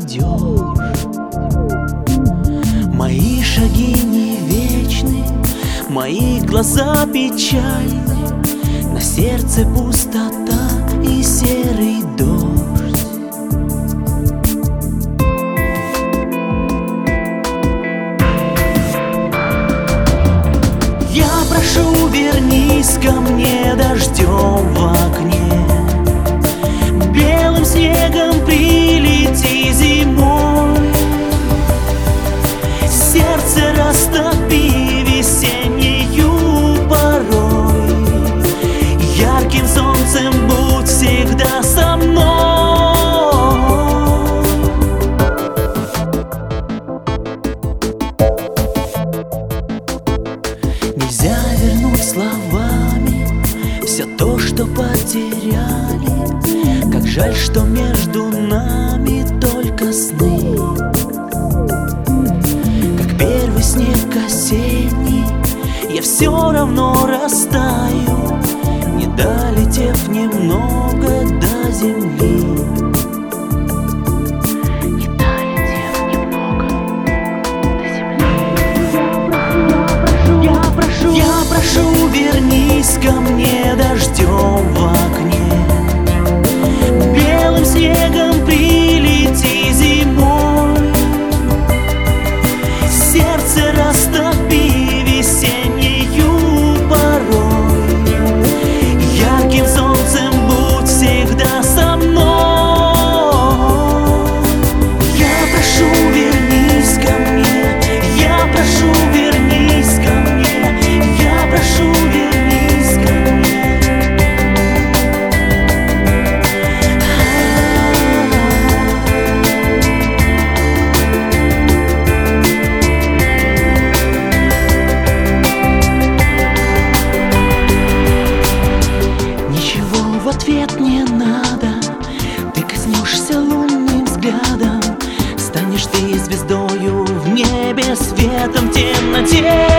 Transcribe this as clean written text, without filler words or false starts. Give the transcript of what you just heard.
найдешь. Мои шаги не вечны, мои глаза печальны, на сердце пустота и серый дождь. Я прошу, вернись ко мне дождем в окне, белым снегом прилети зимой, сердце растопи весеннею порой, ярким солнцем будь всегда со мной. Нельзя вернуть словами все то, что потеряли. Как жаль, что между нами только сны. Как первый снег осенний, я все равно растаю, не долетев немного до земли. Я прошу, вернись ко мне дождем в окне, белым снегом прилети зимой, сердце растопи весеннею порой, ярким солнцем будь всегда со мной. Я прошу, вернись ко мне, я прошу, вернись ко мне, я прошу, вернись ко мне. Ничего в ответ не надо, ты коснешься лунным взглядом, станешь ты звездою в небе, светом в темноте.